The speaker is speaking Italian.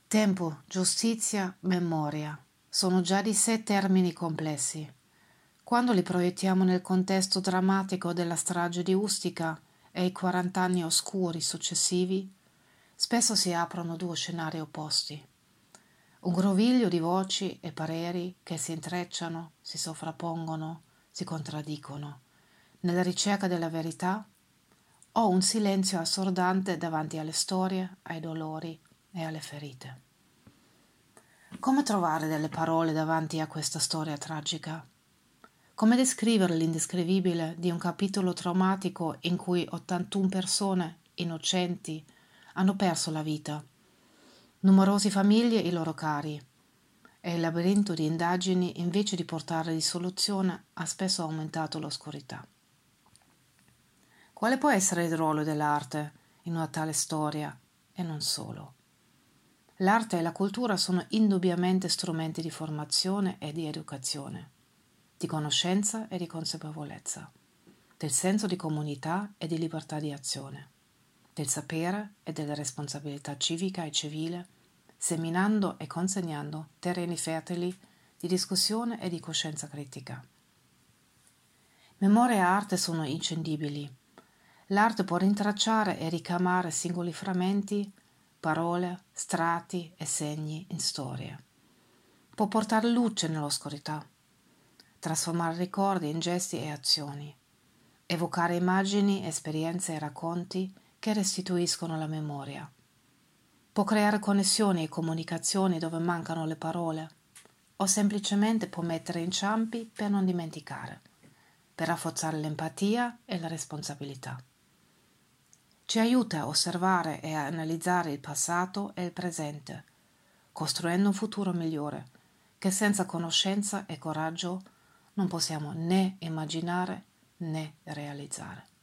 Tempo, giustizia, memoria sono già di sé termini complessi. Quando li proiettiamo nel contesto drammatico della strage di Ustica e i 40 anni oscuri successivi, spesso si aprono due scenari opposti. Un groviglio di voci e pareri che si intrecciano, si sovrappongono, si contraddicono, nella ricerca della verità, o un silenzio assordante davanti alle storie, ai dolori e alle ferite. Come trovare delle parole davanti a questa storia tragica? Come descrivere l'indescrivibile di un capitolo traumatico in cui 81 persone innocenti hanno perso la vita, numerose famiglie e i loro cari, e il labirinto di indagini invece di portare risoluzione ha spesso aumentato l'oscurità. Quale può essere il ruolo dell'arte in una tale storia e non solo? L'arte e la cultura sono indubbiamente strumenti di formazione e di educazione, di conoscenza e di consapevolezza, del senso di comunità e di libertà di azione, del sapere e della responsabilità civica e civile, seminando e consegnando terreni fertili di discussione e di coscienza critica. Memoria e arte sono inscindibili. L'arte può rintracciare e ricamare singoli frammenti, parole, strati e segni in storie. Può portare luce nell'oscurità, trasformare ricordi in gesti e azioni, evocare immagini, esperienze e racconti che restituiscono la memoria. Può creare connessioni e comunicazioni dove mancano le parole, o semplicemente può mettere inciampi per non dimenticare, per rafforzare l'empatia e la responsabilità. Ci aiuta a osservare e a analizzare il passato e il presente, costruendo un futuro migliore, che senza conoscenza e coraggio non possiamo né immaginare né realizzare.